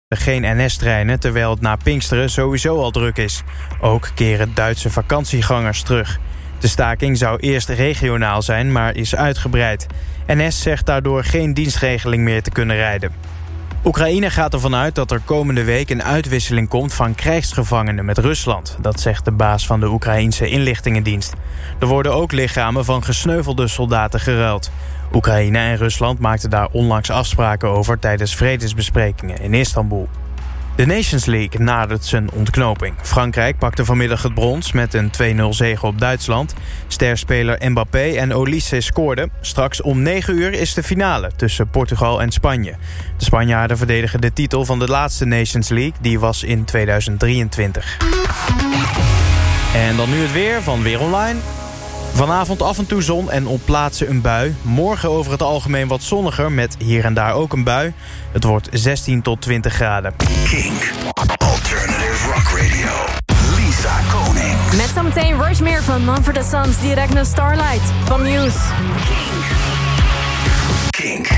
geen NS-treinen, terwijl het na Pinksteren sowieso al druk is. Ook keren Duitse vakantiegangers terug. De staking zou eerst regionaal zijn, maar is uitgebreid. NS zegt daardoor geen dienstregeling meer te kunnen rijden. Oekraïne gaat ervan uit dat er komende week een uitwisseling komt van krijgsgevangenen met Rusland. Dat zegt de baas van de Oekraïense inlichtingendienst. Er worden ook lichamen van gesneuvelde soldaten geruild. Oekraïne en Rusland maakten daar onlangs afspraken over tijdens vredesbesprekingen in Istanbul. De Nations League nadert zijn ontknoping. Frankrijk pakte vanmiddag het brons met een 2-0 zege op Duitsland. Sterspeler Mbappé en Olise scoorden. Straks om 9 uur is de finale tussen Portugal en Spanje. De Spanjaarden verdedigen de titel van de laatste Nations League. Die was in 2023. En dan nu het weer van Weer Online. Vanavond af en toe zon en op plaatsen een bui. Morgen over het algemeen wat zonniger met hier en daar ook een bui. Het wordt 16 tot 20 graden. Kink, Alternative Rock Radio. Lisa Koning. Met zometeen Rushmere van Mumford & Sons direct naar Starlight van Muse. Kink.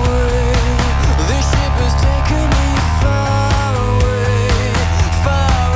This ship has taken me far away, far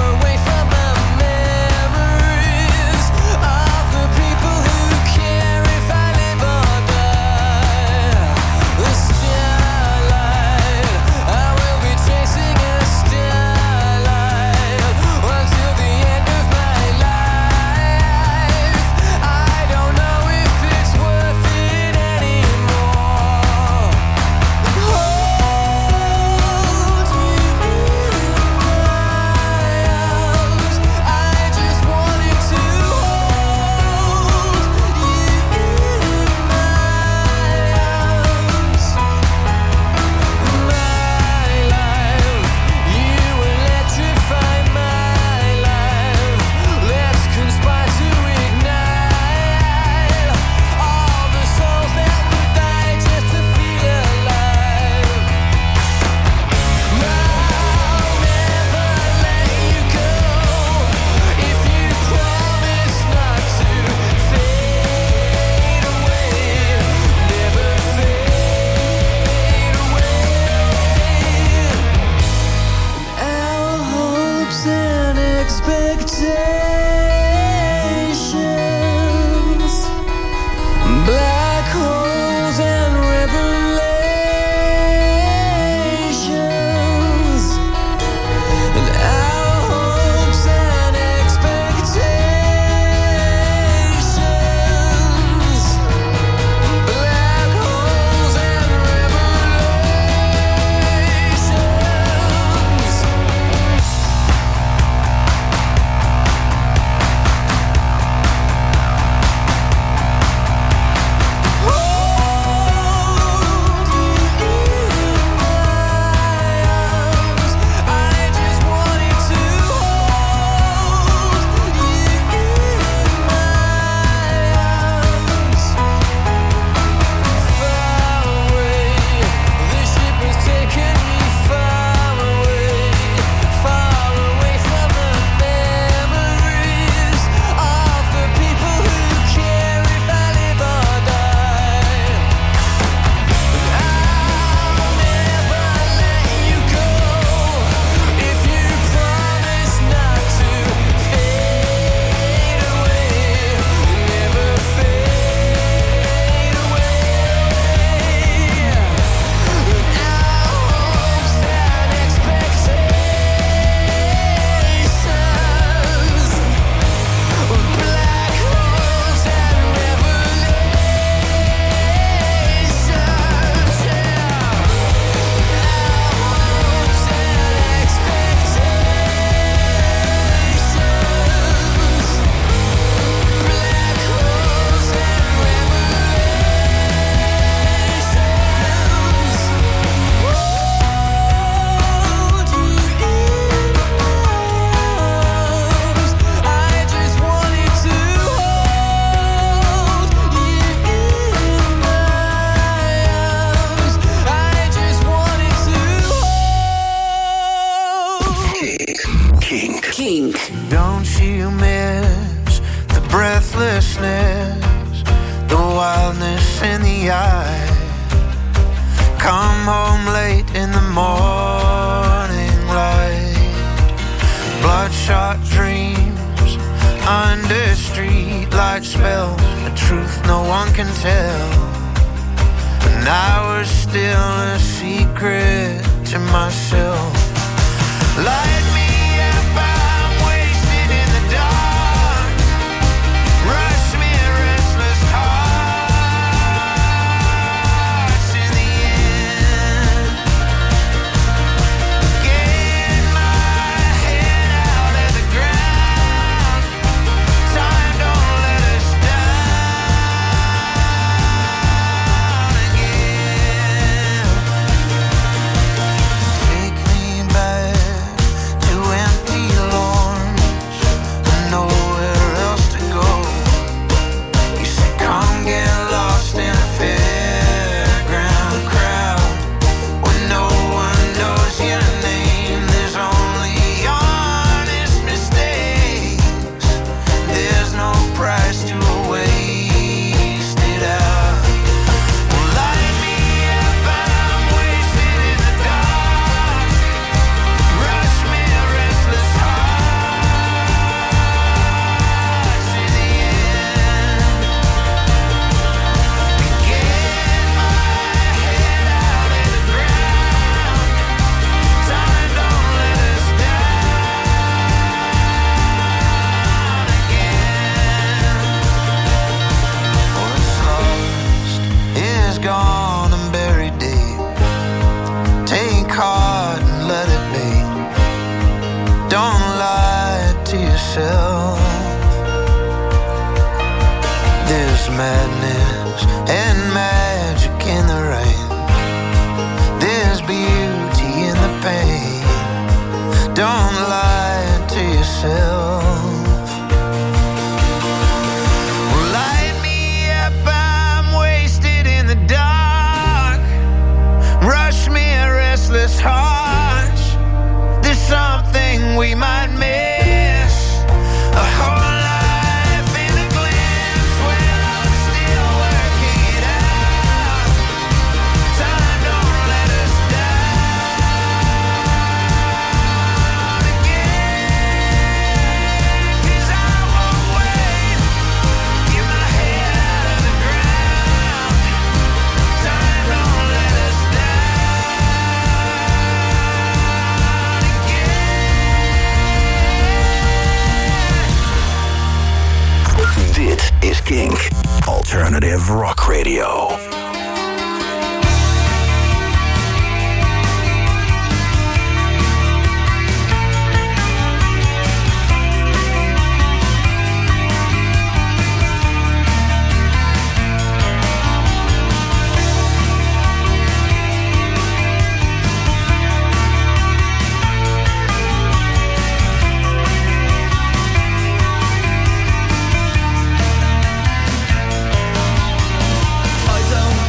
in the eye. Come home late in the morning light. Bloodshot dreams under streetlight spells, a truth no one can tell. And I was still a secret to myself. Light me up, I'm wasted in the dark. Rush me a restless hearts in the end. Get my head out of the ground. Time don't let us down again. Take me back to empty lawns and nowhere else to go. You say come get lost in a fairground crowd when no one knows your name. There's only honest mistakes. There's no price to waste it out. Well, light me up, I'm wasted in the dark. Rush me a restless hearts in the end. Get my head out of the ground. Time don't let us down again. What's lost is gone and buried deep. Take heart and let it be. Don't lie to yourself. There's madness and magic in the rain. There's beauty in the pain. Don't lie to yourself. Well, light me up, I'm wasted in the dark. Rush me a restless heart. There's something we might miss. A whole life in a glimpse. Well, I'm still working it out. Time don't let us down again. 'Cause I won't wait. Get my head out of the ground. Time don't let us down again. Dit is Kink. Alternative Rock Radio. I don't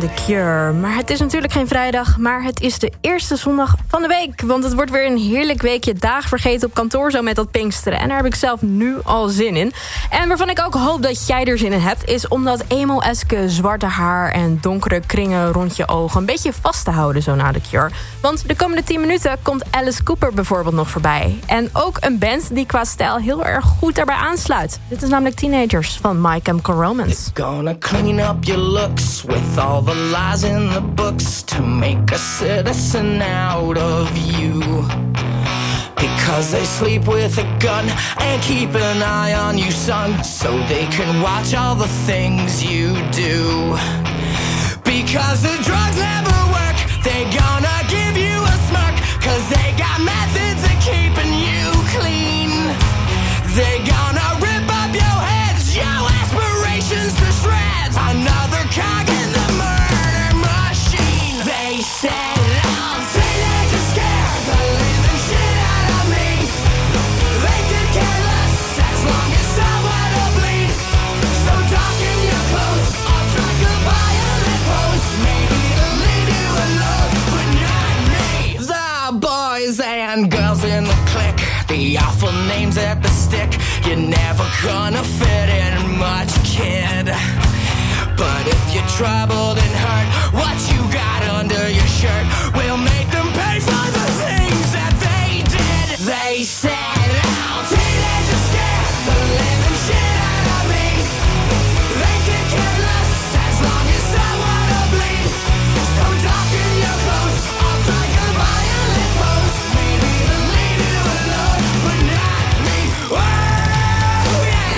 The Cure. Maar het is natuurlijk geen vrijdag, maar het is de eerste zondag van de week. Want het wordt weer een heerlijk weekje dagen vergeten op kantoor zo met dat Pinksteren. En daar heb ik zelf nu al zin in. En waarvan ik ook hoop dat jij er zin in hebt, is om dat emo-eske zwarte haar en donkere kringen rond je ogen een beetje vast te houden zo na The Cure. Want de komende 10 minuten komt Alice Cooper bijvoorbeeld nog voorbij. En ook een band die qua stijl heel erg goed daarbij aansluit. Dit is namelijk Teenagers van My Chemical Romance. Gonna clean up your looks with all the lies in the books to make a citizen out of you. Because they sleep with a gun and keep an eye on you, son, so they can watch all the things you do. Because the drugs never work, they gonna give you a smirk, cause they got methods of keeping you clean. They gonna rip up your heads, your aspirations to shreds. Another cog in the murder machine. They said I'm teenagers scared the living shit out of me. They could care less as long as someone will bleed. So darken your clothes, I'll strike a violent pose. Maybe it'll lead you alone, but not me. The boys and girls in the clique, the awful names at the stick. You're never gonna fit in much, kid. But if you're troubled and hurt, what you got under your shirt will make them pay for the things that they did. They said, "Oh, teenagers scared the living shit out of me. They can care less as long as someone will bleed. So darken your clothes, I'll strike a violent pose. Maybe it'll leave you alone, but not me." Oh, yeah.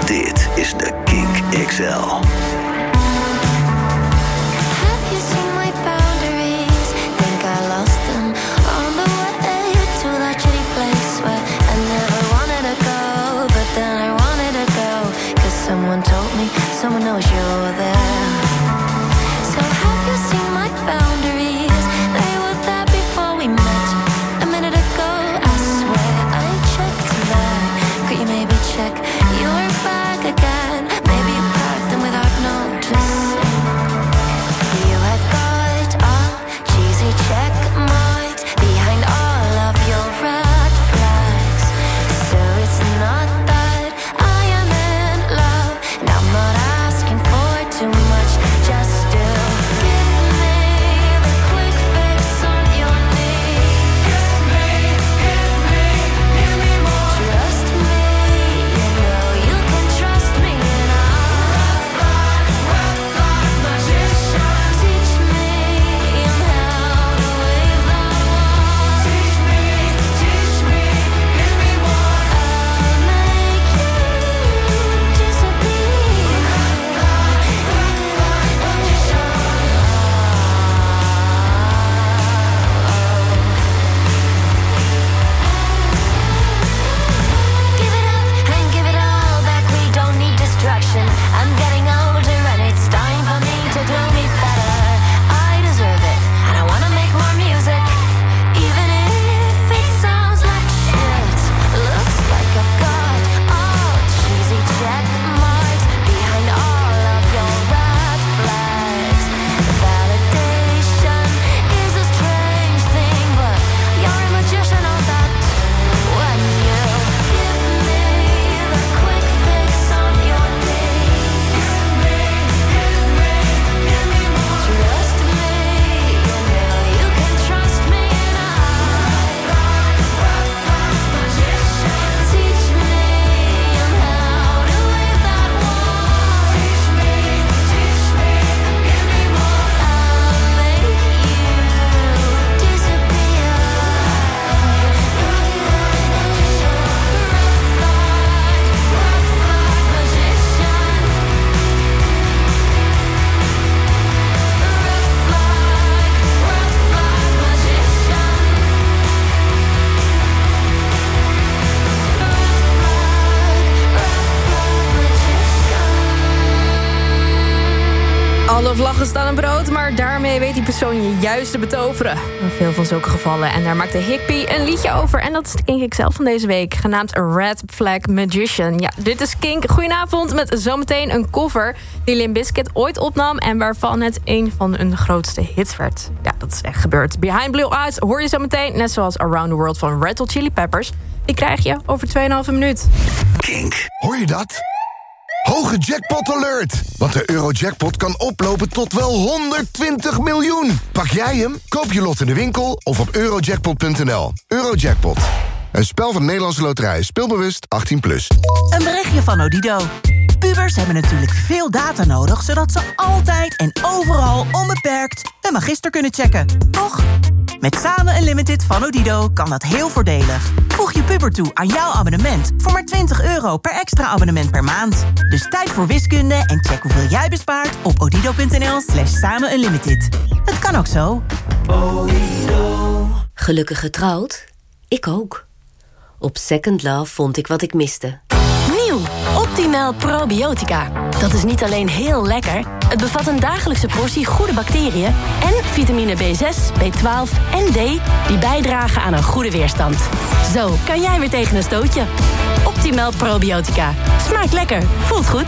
Dit is de Kink XL. Someone knows you're there. So have you seen my boundaries? They were there before we met. A minute ago, I swear I checked that. Could you maybe check your bag again? Maybe you packed them without noticing. You have got all cheesy check marks behind all of your red flags. So it's not that I am in love, and I'm not too much, just do give me the quick fix on your knees. Give me more. Trust me, you know you can trust me, and I'll magician. Teach me how to wave that wand. Teach me, give me more. I'll make you disappear. I'm getting older and it's time for me to do me better. I deserve it and I wanna make more music, even if it sounds like shit. Looks like I've got all cheesy check marks behind all of your red flags. Validation is a strange thing, but you're a magician on that. When you give me the quick fix on your trust me, you know you can trust me, and magician. Teach me how to wave that wand. Teach me, give me more. I'll make you disappear. Alle vlaggen staan op rood, maar daarmee weet die persoon je juist te betoveren. Veel van zulke gevallen. En daar maakte Higby een liedje over. En dat is de Kink XL van deze week, genaamd Red Flag Magician. Ja, dit is Kink. Goedenavond, met zometeen een cover die Limp Bizkit ooit opnam en waarvan het een van hun grootste hits werd. Ja, dat is echt gebeurd. Behind Blue Eyes hoor je zometeen, net zoals Around the World van Red Hot Chili Peppers. Die krijg je over 2,5 minuut. Kink. Hoor je dat? Hoge jackpot alert! Want de Eurojackpot kan oplopen tot wel 120 miljoen. Pak jij hem? Koop je lot in de winkel of op eurojackpot.nl. Eurojackpot. Een spel van de Nederlandse Loterij. Speelbewust 18+. Een berichtje van Odido. Pubers hebben natuurlijk veel data nodig, zodat ze altijd en overal onbeperkt hun magister kunnen checken. Toch? Met Samen Unlimited van Odido kan dat heel voordelig. Voeg je puber toe aan jouw abonnement voor maar €20 per extra abonnement per maand. Dus tijd voor wiskunde en check hoeveel jij bespaart op odido.nl/Samen Unlimited. Het kan ook zo. Gelukkig getrouwd? Ik ook. Op Second Love vond ik wat ik miste. Nieuw, Optimal Probiotica. Dat is niet alleen heel lekker, het bevat een dagelijkse portie goede bacteriën en vitamine B6, B12 en D die bijdragen aan een goede weerstand. Zo kan jij weer tegen een stootje. Optimal Probiotica. Smaakt lekker, voelt goed.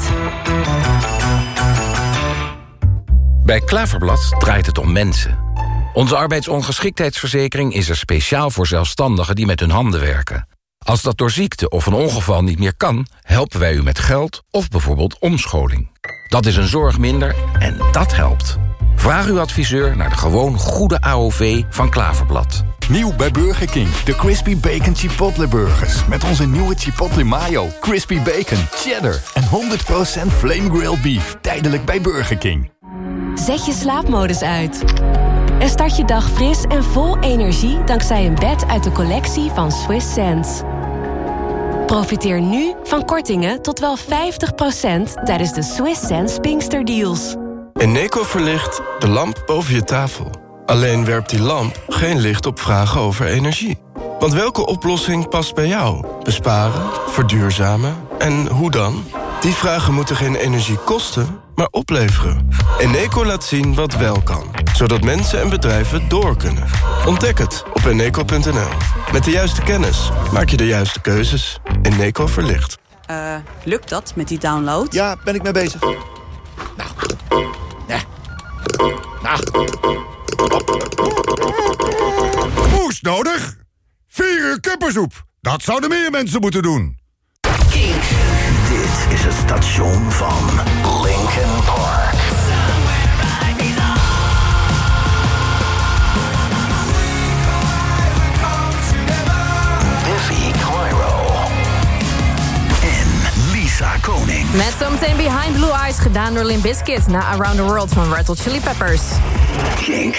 Bij Klaverblad draait het om mensen. Onze arbeidsongeschiktheidsverzekering is er speciaal voor zelfstandigen die met hun handen werken. Als dat door ziekte of een ongeval niet meer kan, helpen wij u met geld of bijvoorbeeld omscholing. Dat is een zorg minder en dat helpt. Vraag uw adviseur naar de gewoon goede AOV van Klaverblad. Nieuw bij Burger King, de Crispy Bacon Chipotle Burgers. Met onze nieuwe Chipotle Mayo, Crispy Bacon, Cheddar en 100% Flame Grilled Beef. Tijdelijk bij Burger King. Zet je slaapmodus uit. En start je dag fris en vol energie dankzij een bed uit de collectie van Swiss Sense. Profiteer nu van kortingen tot wel 50% tijdens de Swiss Sense Pinkster Deals. Eneco verlicht de lamp boven je tafel. Alleen werpt die lamp geen licht op vragen over energie. Want welke oplossing past bij jou? Besparen, verduurzamen en hoe dan? Die vragen moeten geen energie kosten, maar opleveren. Eneco laat zien wat wel kan, zodat mensen en bedrijven door kunnen. Ontdek het op eneco.nl. Met de juiste kennis maak je de juiste keuzes. Eneco verlicht. Lukt dat met die download? Ja, ben ik mee bezig. Boost nodig? 4 uur kippensoep. Dat zouden meer mensen moeten doen. Kink. Dit is het station van Linkin Park. Biffy Clyro. En Lisa Koning. Met zometeen Behind Blue Eyes, gedaan door Limp Bizkit na Around the World van Red Hot Chili Peppers. Kink.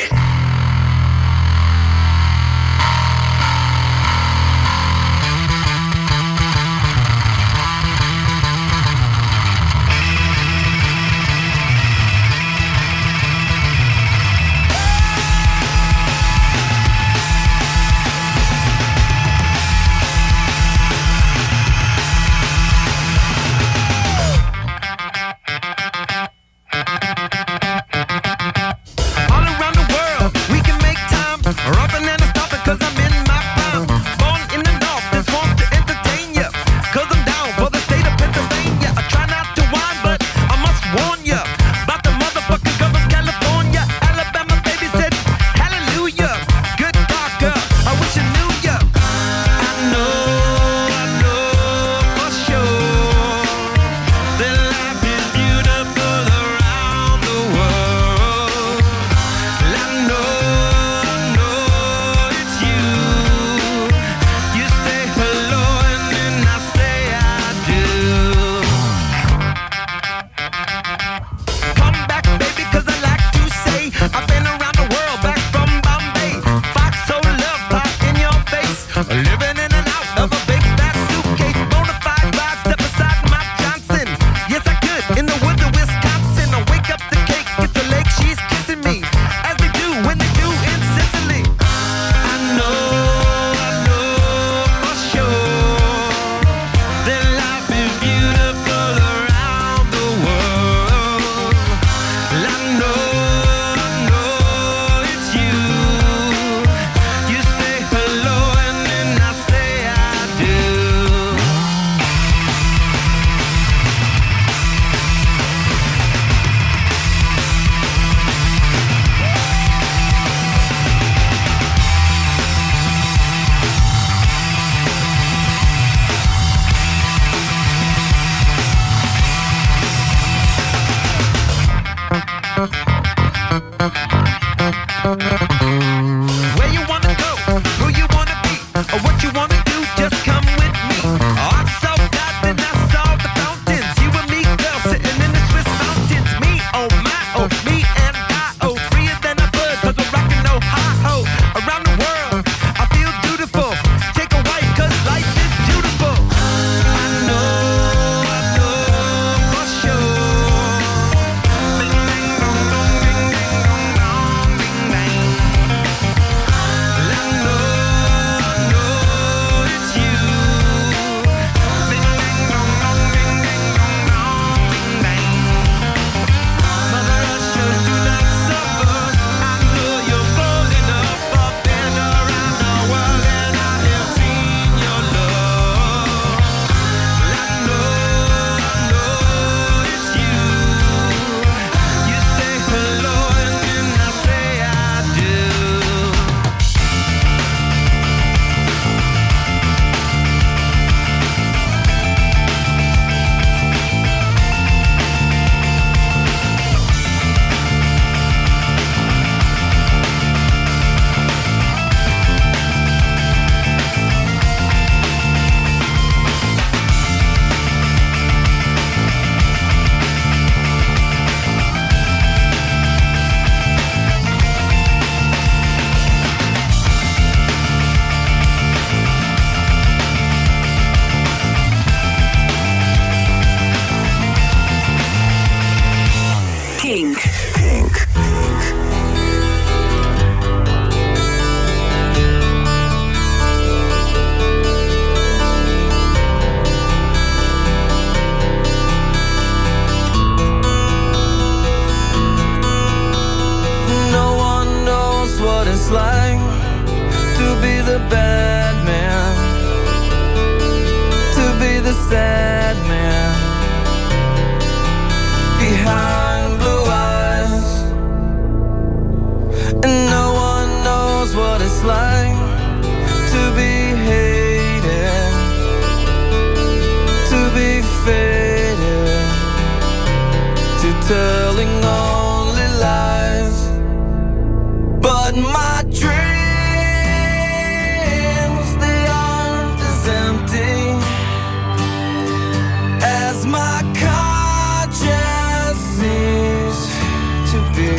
be.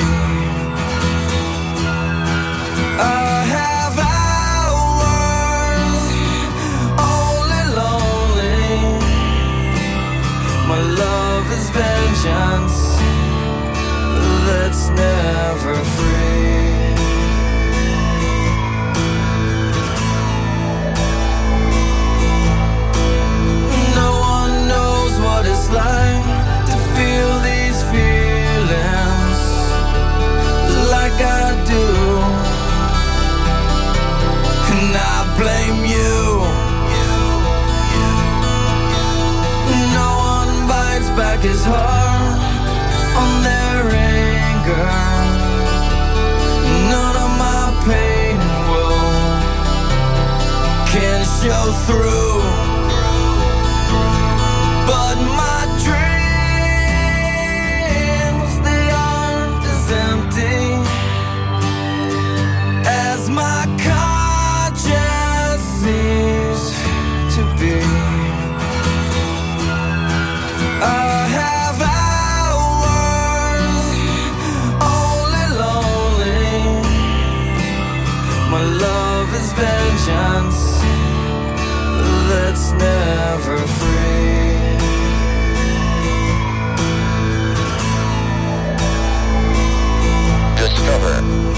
I have hours only lonely. My love is vengeance that's never free. No one knows what it's like to feel these feelings like I do, and I blame you. No one bites back his heart on their anger. None of my pain will can show through, but my dreams, they aren't as empty as my conscience seems to be. I have hours only lonely. My love is vengeance that's never free. Discover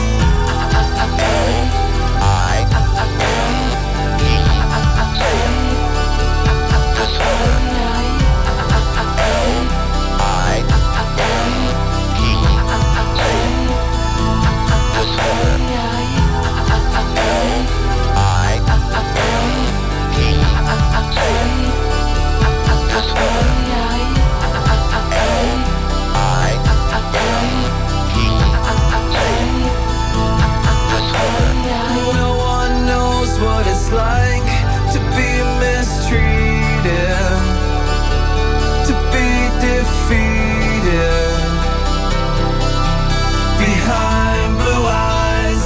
No one knows what it's like to be mistreated, to be defeated behind blue eyes,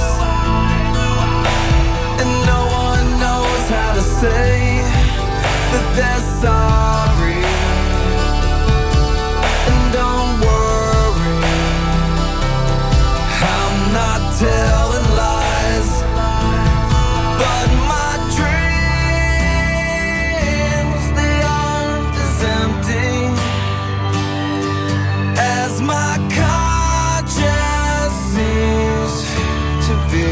and no one knows how to say that they're sorry. And don't worry, I'm not telling lies, but my dreams, they aren't as empty as my conscience seems to be.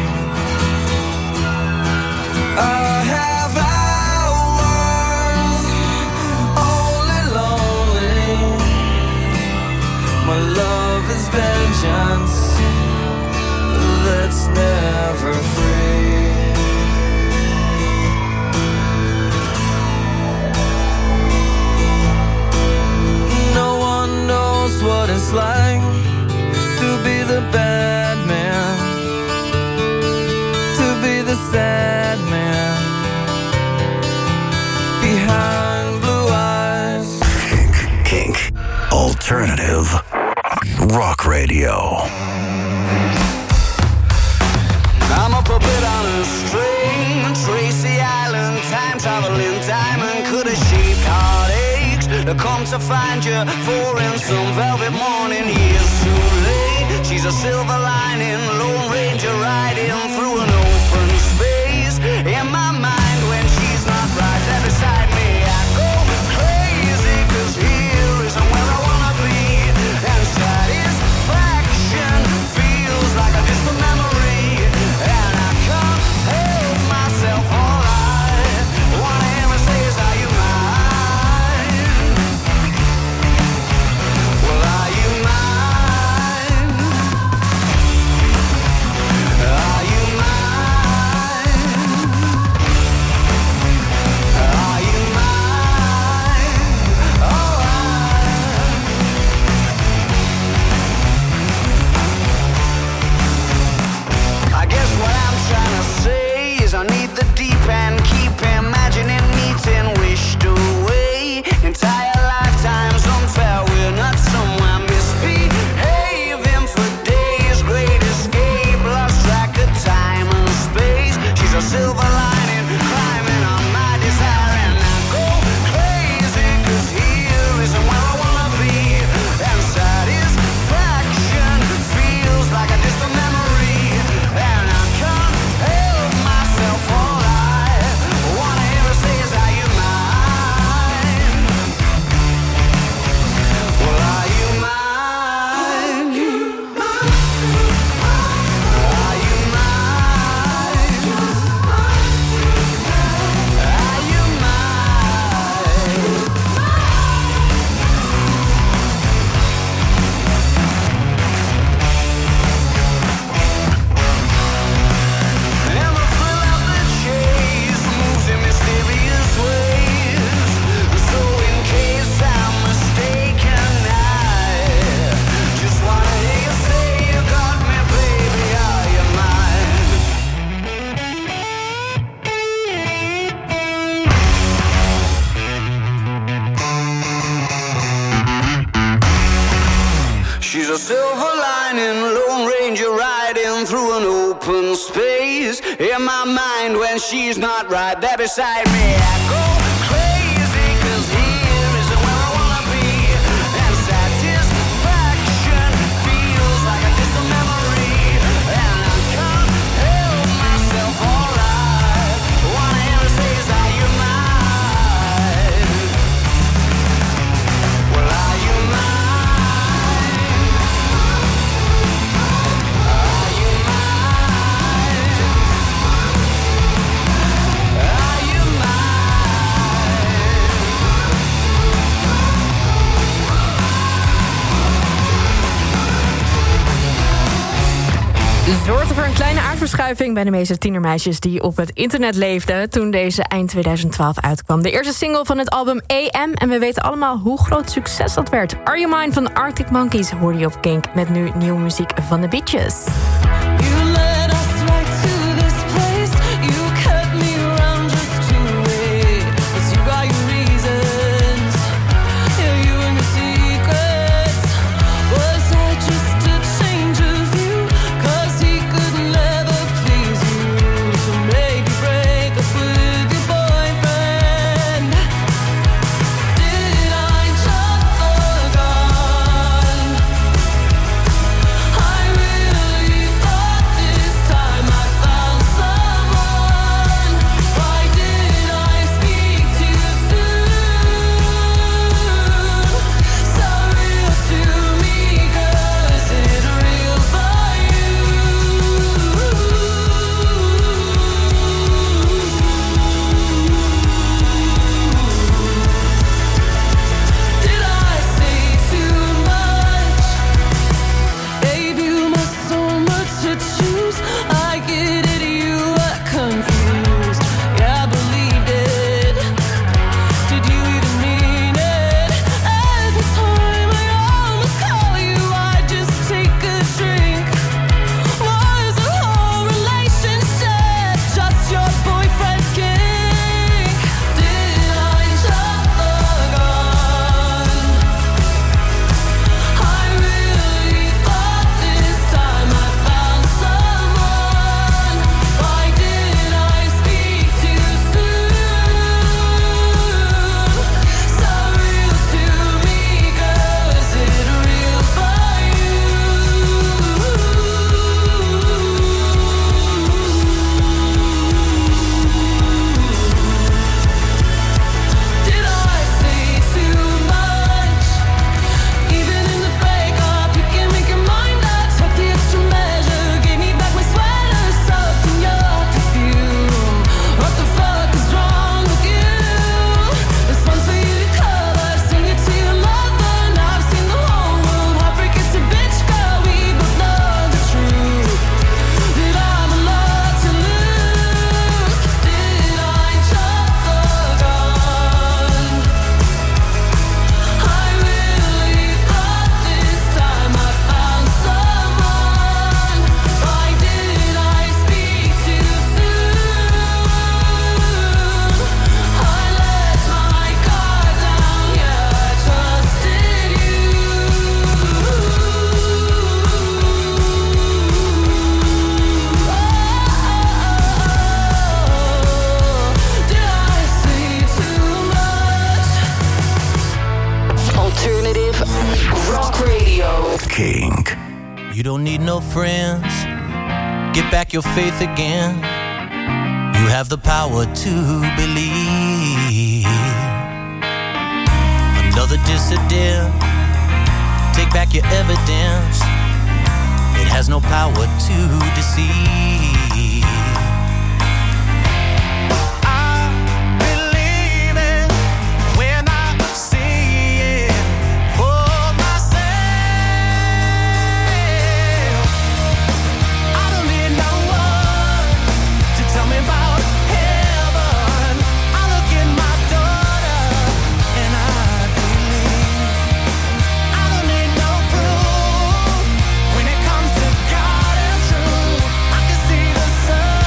I have hours only lonely. My love is vengeance that's never free. No one knows what it's like to be the bad man, to be the sad man behind blue eyes. Kink Alternative Rock Radio. I'm a puppet on a string, Tracy Island, time traveling diamond, could have shaped heartaches to come to find you for in some velvet morning. Years too late, she's a silver lining, Lone Ranger riding through an open space. In my mind when she's not right there beside me, I go crazy, 'cause here isn't where I wanna be, and satisfaction feels like a distant memory, and I can't help myself. All I wanna hear me say is, are you mine? Well, are you mine? Are you mine? She's a silver lining, Lone Ranger riding through an open space. In my mind when she's not right there beside me, I go crazy, 'cause here isn't where I wanna be. And satisfaction feels like a distant memory. And I can't help myself, alright. Wanna hear her say, is are you mine? Well, are you mine? Zorgde voor een kleine aardverschuiving bij de meeste tienermeisjes die op het internet leefden toen deze eind 2012 uitkwam. De eerste single van het album AM, en we weten allemaal hoe groot succes dat werd. Are You Mine van Arctic Monkeys hoorde je op Kink, met nu nieuwe muziek van The Beaches. Kink. You don't need no friends. Get back your faith again. You have the power to believe. Another dissident. Take back your evidence. It has no power to deceive. Sun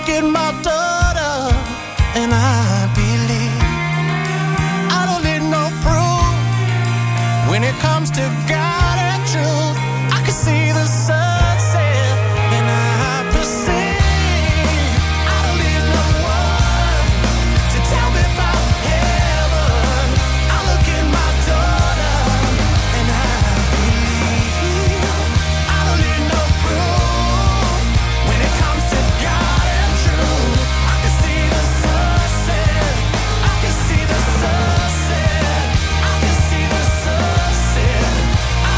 look at my daughter and I believe. I don't need no proof when it comes to God and truth. I can see the sunset and I perceive. I don't need no one to tell me about heaven. I look at my daughter and I believe. I don't need no proof when it comes to God and truth. I can see the sunset. I can see the sunset. I can see the sunset. I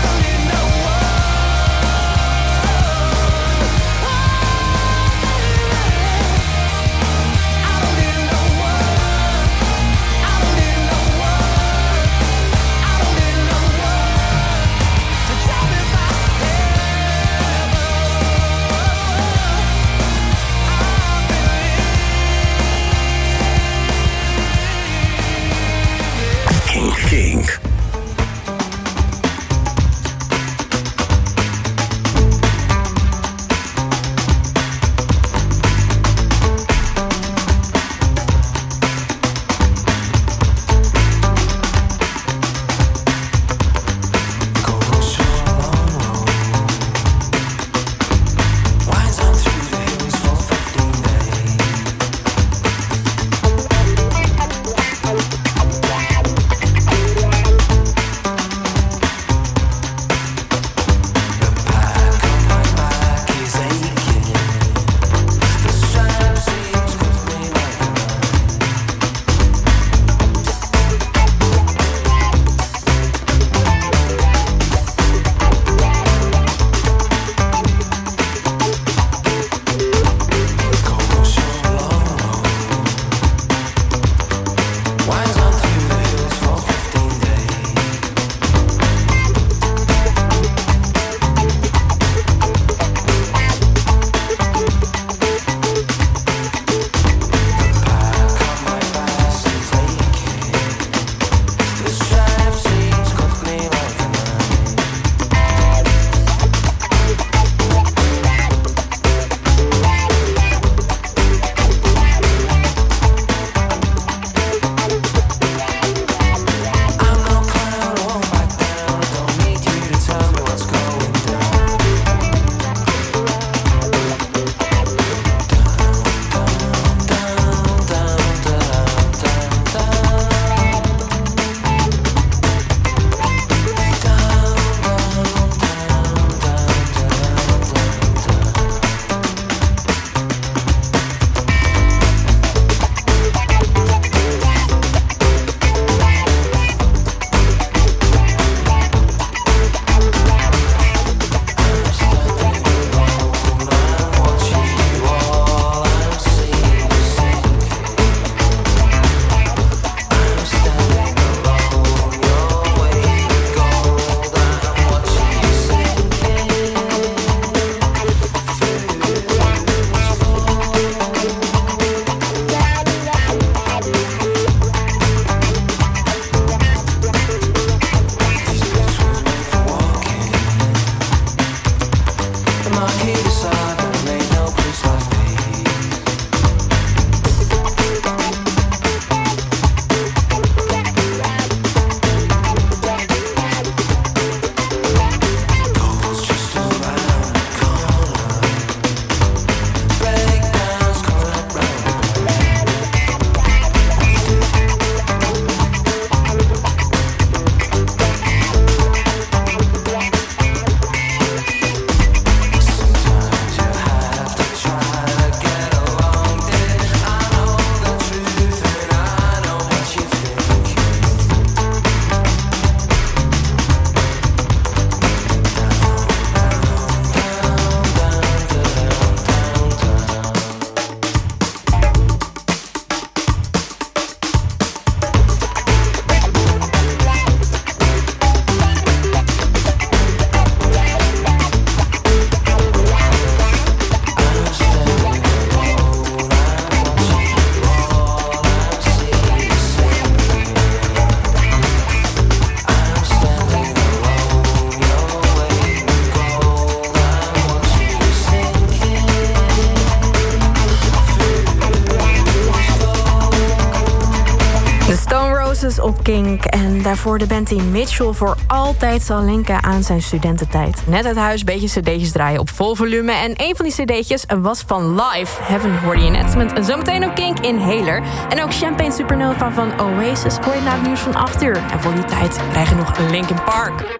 Oasis op Kink. En daarvoor de band die Mitchell voor altijd zal linken aan zijn studententijd. Net uit huis beetje cd'tjes draaien op vol volume. En een van die cd'tjes was van Live. Heaven hoorde je net. Met zometeen op Kink Inhaler. En ook Champagne Supernova van Oasis hoor je na het nieuws van 8 uur. En voor die tijd krijg je nog Linkin Park.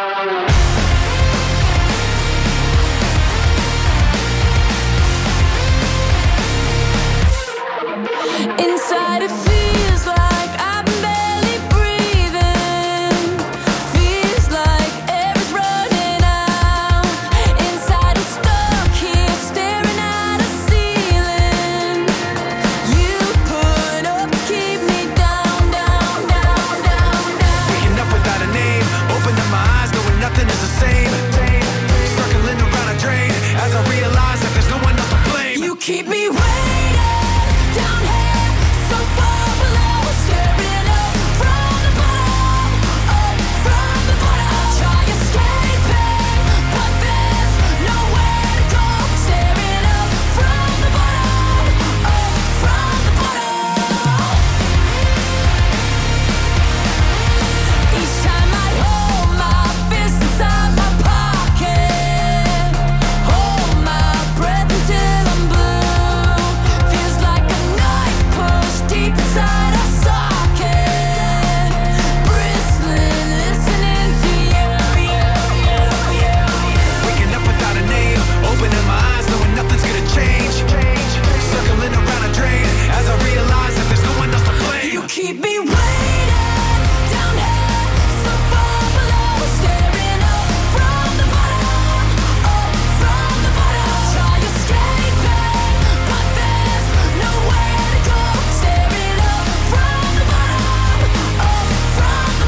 Inside it feels like I'm barely breathing. Feels like air's running out. Inside it's stuck here staring at a ceiling. You put up to keep me down, down, down, down, down. Waking up without a name, open up my eyes knowing nothing is the same. Circling around a drain as I realize that there's no one else to blame. You keep me waiting down here, so far below, staring up from the bottom, up from the bottom. Try escaping, but there's nowhere to go. Staring up from the bottom, up from the bottom. Each time I hold my fist inside my pocket, hold my breath until I'm blue. Feels like a knife pushed deep inside a socket. Bristling, listening to you. Waking up without a name, opening my eyes knowing nothing's gonna change. Circling around a drain as I realize that there's no one else to blame. You keep me waiting down here, so far below, staring up from the bottom, up from the bottom. Try escaping, but there's nowhere to go. Staring up from the bottom, up from the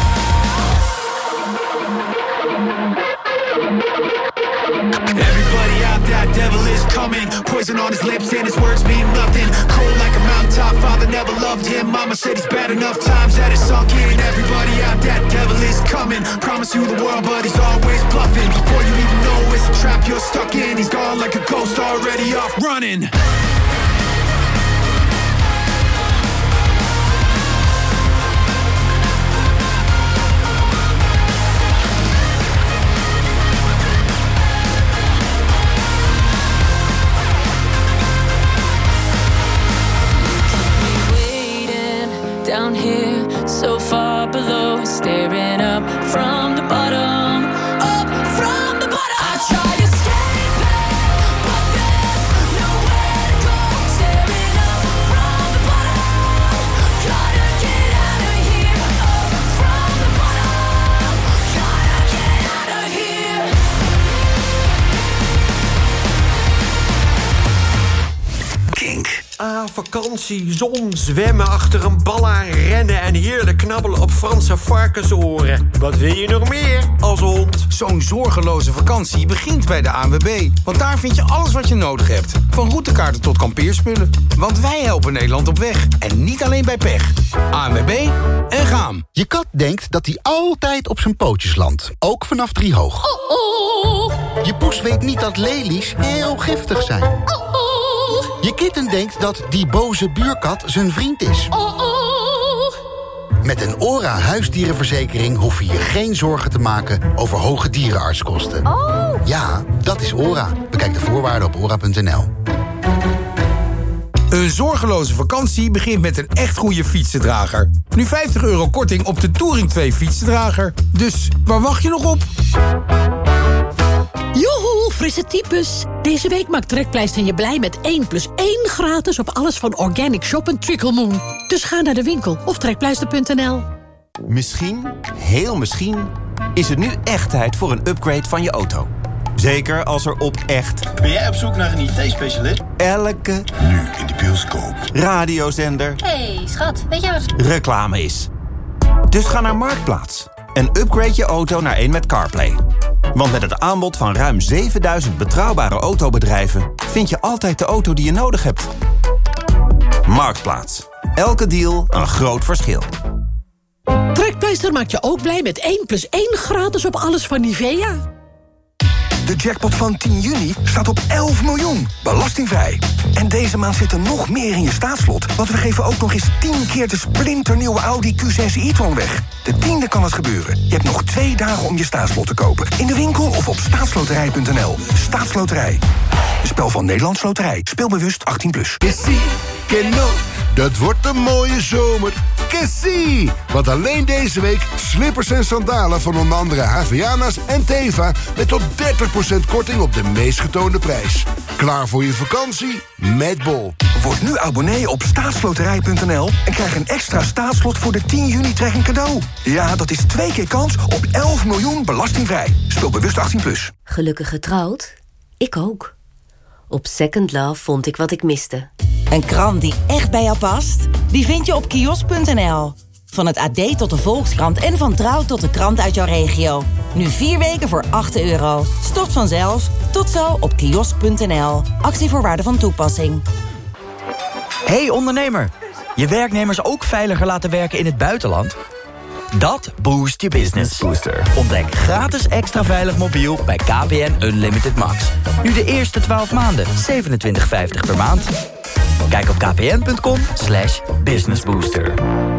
bottom. Everybody out there, devil is coming. Poison on his lips and his words mean nothing. Cold like a mountaintop, father never loved him. Mama said he's bad enough times that it's sunk in. Everybody out there, devil is coming. Promise you the world, but he's always bluffing. Before you even know it's a trap you're stuck in. He's gone like a ghost already off running. Waiting down here, so far below, staring up from the bottom, up from the bottom. I try escaping, but there's nowhere to go. Staring up from the bottom, gotta get out of here. Up from the bottom, gotta get out of here. Kink. Ah, vakantie, zon, zwemmen achter een bal aan, rennen en heerlijk knabbelen op Franse varkensoren. Wat wil je nog meer als hond? Zo'n zorgeloze vakantie begint bij de ANWB. Want daar vind je alles wat je nodig hebt. Van routekaarten tot kampeerspullen. Want wij helpen Nederland op weg. En niet alleen bij pech. ANWB en gaan. Je kat denkt dat hij altijd op zijn pootjes landt. Ook vanaf 3 hoog. Je poes weet niet dat lelies heel giftig zijn. Je kitten denkt dat die boze buurkat zijn vriend is. Met een ORA huisdierenverzekering hoef je je geen zorgen te maken over hoge dierenartskosten. Ja, dat is ORA. Bekijk de voorwaarden op ora.nl. Een zorgeloze vakantie begint met een echt goede fietsendrager. Nu €50 korting op de Touring 2 fietsendrager. Dus waar wacht je nog op? Joehoe, frisse types. Deze week maakt Trekpleister je blij met 1+1 gratis op alles van Organic Shop en Tricklemoon. Dus ga naar de winkel of trekpleister.nl. Misschien, heel misschien, is het nu echt tijd voor een upgrade van je auto. Zeker als er op echt... Ben jij op zoek naar een IT-specialist? Elke... Nu in de bioscoop. Radiozender... Hey, schat, weet je wat... reclame is. Dus ga naar Marktplaats en upgrade je auto naar een met CarPlay. Want met het aanbod van ruim 7000 betrouwbare autobedrijven... vind je altijd de auto die je nodig hebt. Marktplaats. Elke deal een groot verschil. Trekpleister maakt je ook blij met 1+1 gratis op alles van Nivea. De jackpot van 10 juni staat op 11 miljoen. Belastingvrij. En deze maand zit er nog meer in je staatslot. Want we geven ook nog eens 10 keer de splinternieuwe Audi Q6 e-tron weg. De 10e kan het gebeuren. Je hebt nog 2 dagen om je staatslot te kopen. In de winkel of op staatsloterij.nl. Staatsloterij. Een spel van Nederlandse Loterij. Speel bewust 18+. Dat wordt een mooie zomer. Kessie! Want alleen deze week slippers en sandalen van onder andere Havianas en Teva... met tot 30% korting op de meest getoonde prijs. Klaar voor je vakantie? Met Bol. Word nu abonnee op staatsloterij.nl en krijg een extra staatslot voor de 10 juni trekking cadeau. Ja, dat is 2 keer kans op 11 miljoen belastingvrij. Speel bewust 18+. Gelukkig getrouwd? Ik ook. Op Second Love vond ik wat ik miste. Een krant die echt bij jou past? Die vind je op kiosk.nl. Van het AD tot de Volkskrant en van Trouw tot de krant uit jouw regio. Nu 4 weken voor €8. Stort vanzelf. Tot zo op kiosk.nl. Actievoorwaarden van toepassing. Hey ondernemer, je werknemers ook veiliger laten werken in het buitenland? Dat boost je business. Booster. Ontdek gratis extra veilig mobiel bij KPN Unlimited Max. Nu de eerste 12 maanden, $27,50 per maand. Kijk op kpn.com/businessbooster.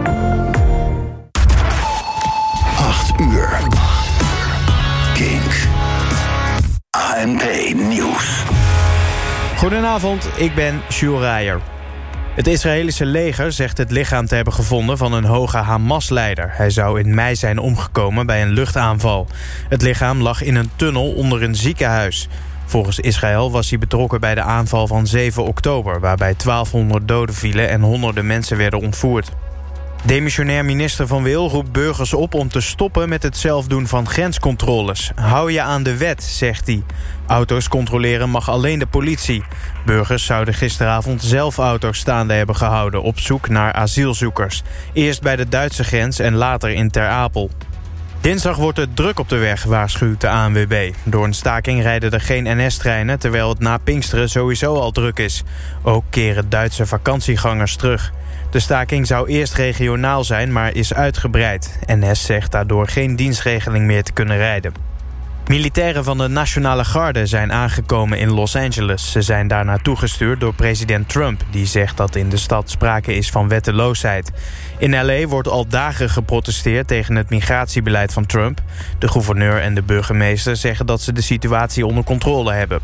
8 uur. Kink. ANP Nieuws. Goedenavond, ik ben Sjoerd Rijer. Het Israëlische leger zegt het lichaam te hebben gevonden van een hoge Hamas-leider. Hij zou in mei zijn omgekomen bij een luchtaanval. Het lichaam lag in een tunnel onder een ziekenhuis. Volgens Israël was hij betrokken bij de aanval van 7 oktober... waarbij 1200 doden vielen en honderden mensen werden ontvoerd. Demissionair minister Van Wil roept burgers op om te stoppen met het zelfdoen van grenscontroles. Hou je aan de wet, zegt hij. Auto's controleren mag alleen de politie. Burgers zouden gisteravond zelf auto's staande hebben gehouden op zoek naar asielzoekers. Eerst bij de Duitse grens en later in Ter Apel. Dinsdag wordt het druk op de weg, waarschuwt de ANWB. Door een staking rijden er geen NS-treinen... terwijl het na Pinksteren sowieso al druk is. Ook keren Duitse vakantiegangers terug. De staking zou eerst regionaal zijn, maar is uitgebreid. NS zegt daardoor geen dienstregeling meer te kunnen rijden. Militairen van de Nationale Garde zijn aangekomen in Los Angeles. Ze zijn daar naartoe gestuurd door president Trump... die zegt dat in de stad sprake is van wetteloosheid. In L.A. wordt al dagen geprotesteerd tegen het migratiebeleid van Trump. De gouverneur en de burgemeester zeggen dat ze de situatie onder controle hebben.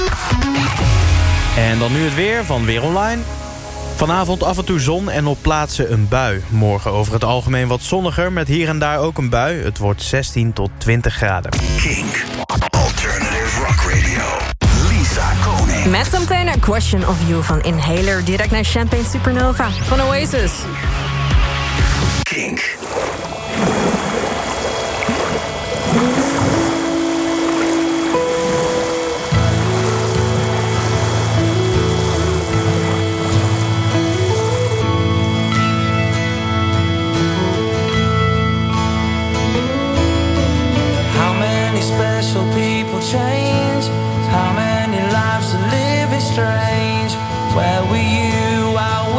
En dan nu het weer van Weer Online. Vanavond af en toe zon en op plaatsen een bui. Morgen over het algemeen wat zonniger, met hier en daar ook een bui. Het wordt 16 tot 20 graden. Kink. Alternative Rock Radio. Lisa Koning. Met zometeen een Question of You van Inhaler... direct naar Champagne Supernova van Oasis. Kink.